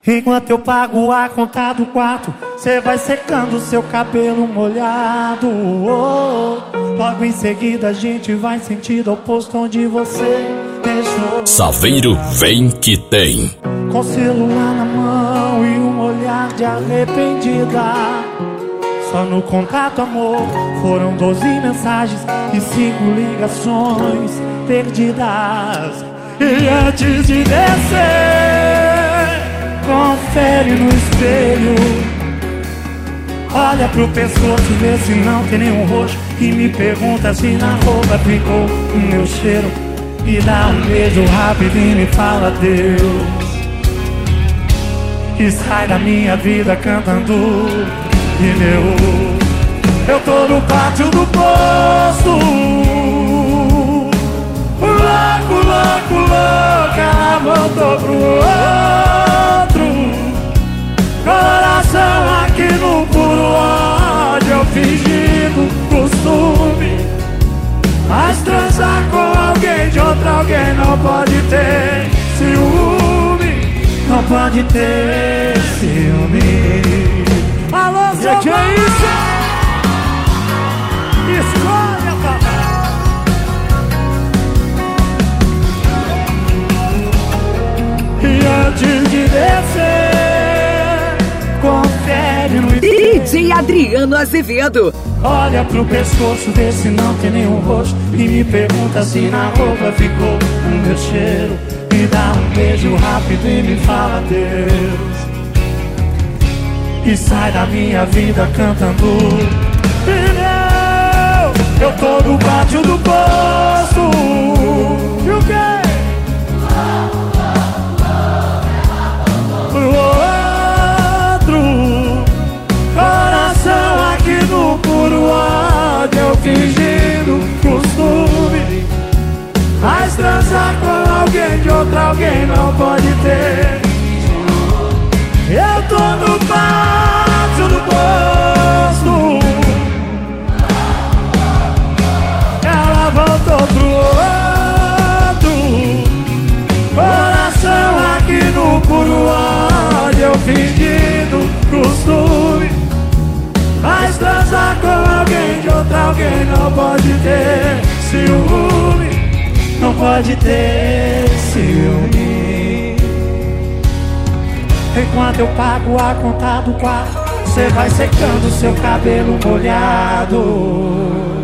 Enquanto eu pago a conta do quarto, cê vai secando seu cabelo molhado. Logo em seguida a gente vai sentido oposto onde você deixou. Saveiro vem que tem. Com o celular na mão e um olhar de arrependida. Só no contato, amor, foram 12 mensagens e 5 ligações perdidas. E antes de descer, confere no espelho. Olha pro pescoço, vê se não tem nenhum roxo. E me pergunta se na roupa ficou o meu cheiro. E dá um beijo rápido e me fala Deus. E sai da minha vida cantando pneu. Eu tô no pátio do posto, louco, louco, louco. Ela voltou pro outro. Coração aqui no puro ódio, eu fingindo costume. Mas transar com alguém de outro alguém não pode ter ciúme. Não pode ter ciúme. Alô, seu que é isso? Escolha, papai. E antes de descer, confere no DJ Adriano Azevedo. Olha pro pescoço, vê se não tem nenhum roxo. E me pergunta se na roupa ficou o meu cheiro. Me dá um beijo rápido e me fala Deus. E sai da minha vida cantando pneu. Eu tô no pátio do posto. E o quê? Pro outro. Coração aqui no puro ódio, eu fingindo costume. Mas transar com alguém de outro alguém não pode ter. Eu tô no pátio do posto. Ela voltou pro outro. Coração aqui no puro ódio, eu fingindo costume. Mas transar com alguém de outro alguém não pode ter ciúme. Não pode ter ciúme. Enquanto eu pago a conta do quarto, cê vai secando seu cabelo molhado.